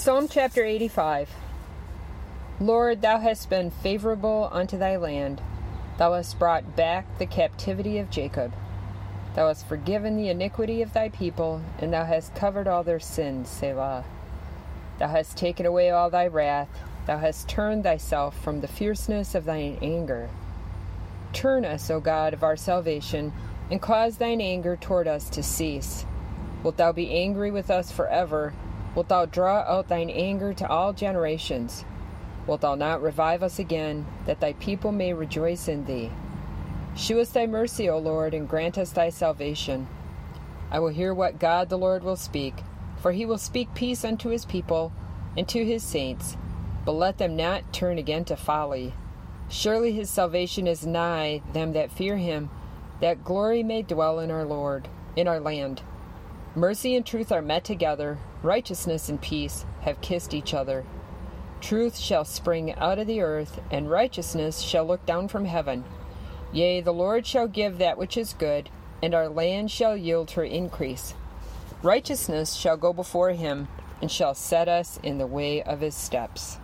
Psalm chapter 85. Lord, thou hast been favorable unto thy land. Thou hast brought back the captivity of Jacob. Thou hast forgiven the iniquity of thy people, and thou hast covered all their sins, Selah. Thou hast taken away all thy wrath. Thou hast turned thyself from the fierceness of thine anger. Turn us, O God of our salvation, and cause thine anger toward us to cease. Wilt thou be angry with us forever? Wilt thou draw out thine anger to all generations? Wilt thou not revive us again, that thy people may rejoice in thee? Shew us thy mercy, O Lord, and grant us thy salvation. I will hear what God the Lord will speak, for he will speak peace unto his people and to his saints, but let them not turn again to folly. Surely his salvation is nigh them that fear him, that glory may dwell in our land. Mercy and truth are met together, righteousness and peace have kissed each other. Truth shall spring out of the earth, and righteousness shall look down from heaven. Yea, the Lord shall give that which is good, and our land shall yield her increase. Righteousness shall go before him, and shall set us in the way of his steps.